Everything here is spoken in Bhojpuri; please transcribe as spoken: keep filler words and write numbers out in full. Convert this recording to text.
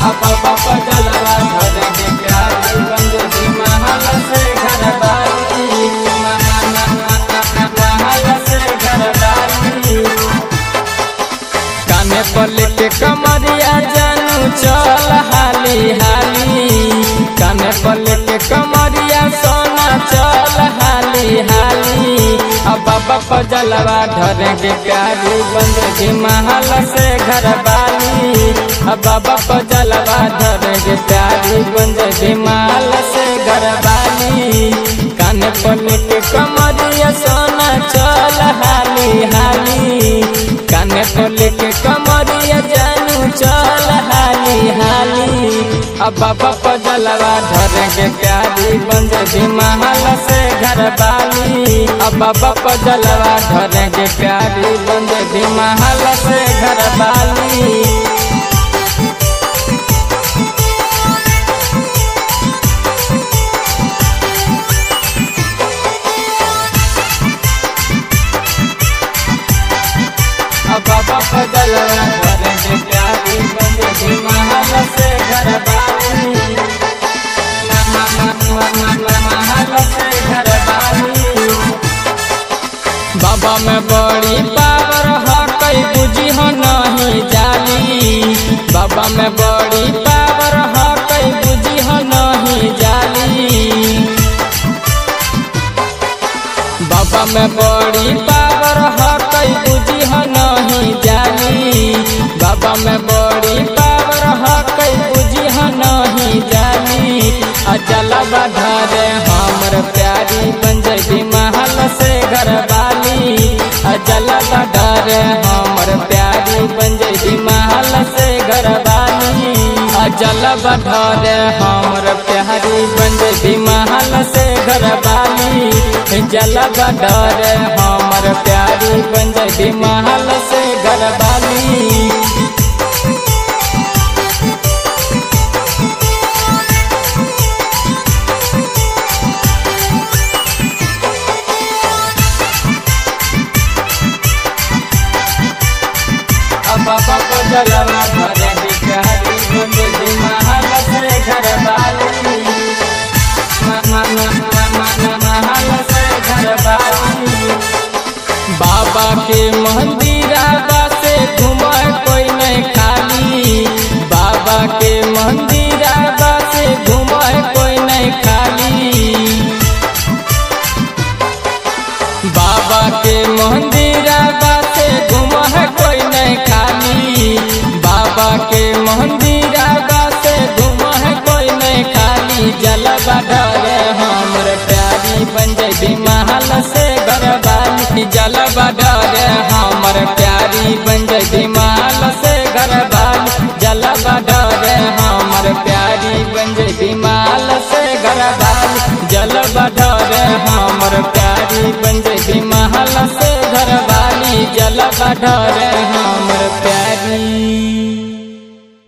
अब बाप जलवा धर के प्यारी बंद दी महल से घर बारी महल से घर बारी। काने पर लेके कमरिया जानू चल हाली हाली, काने पर लेके कमरिया सोना चल हाली हाली। अब बाप जलवा धर के प्यारी बंद दी महल से घर बाली। अब बाप जलवा धर के प्यारी बंद दी महल से घर बाली। काने पर लेके कमरिया सोना चल हाली हाली, काने पर लेके कमरिया जानू चल हाली हाली। अब बाप जलवा धर के प्यारी बंद दी महल से घर बाली। अब बाप जलवा धर के प्यारी बंद दी महल से घर बाली। अब बाप जलवा धर के प्यारी बंद दी महल से घर बाली महल से घर बाली। बाबा में बड़ी पावर है कई बुझी हो नहीं जाली, बाबा में बड़ी पावर है कई बुझी हो नहीं जाली। बाबा में बड़ी पावर है कई बुझी हो नहीं जाली, बाबा में बड़ी पावर है कई बुझी हो नहीं जाली। जलवा धरे हमर प्यारी बंद दी महल से घर बाली। जलवा धरे हमर प्यारी बंद दी महल से घर बाली। जलवा धरे हमर प्यारी बंद दी महल से घर बाली। जलवा धरे हमर प्यारी बंद दी महल से घर बाली। अब बाप जलवा धर के प्यारी बंद दी महल से घर बाली महल से घर बाली। बाबा के मंदिरवा से घूमे कोई नहीं खाली, बाबा के मंदिरवा से घूमे कोई नहीं खाली। बाबा के मंदिरवा से घूमे कोई नहीं खाली, बाबा के मंदिरवा से घूमे कोई नहीं खाली। जलवा धरे हमर प्यारी बंद दी महल से घर बाली। जलवा धरे हमर प्यारी बंद दी महल से घर बाली। जलवा धरे हमर प्यारी बंद दी महल से घर बाली। जलवा धरे हमर प्यारी बंद दी महल से घर बाली। जलवा धरे हमर प्यारी।